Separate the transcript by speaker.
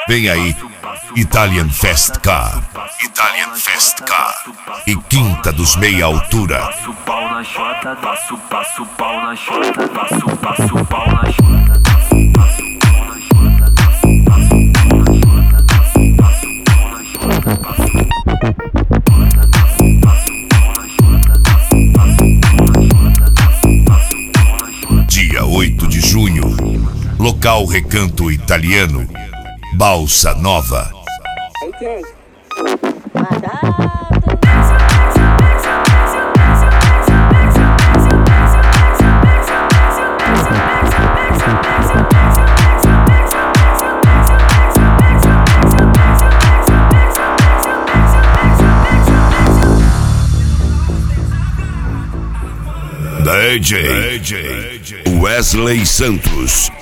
Speaker 1: Vem aí, Italian Fast Car. Italian Fast Car. E Quinta dos Meia Altura.
Speaker 2: Passo pau na chota, passo pau na chota, passo pau na chota.
Speaker 1: Dia 8 de junho, local Recanto Italiano, Balsa Nova. DJ Wesley Santos.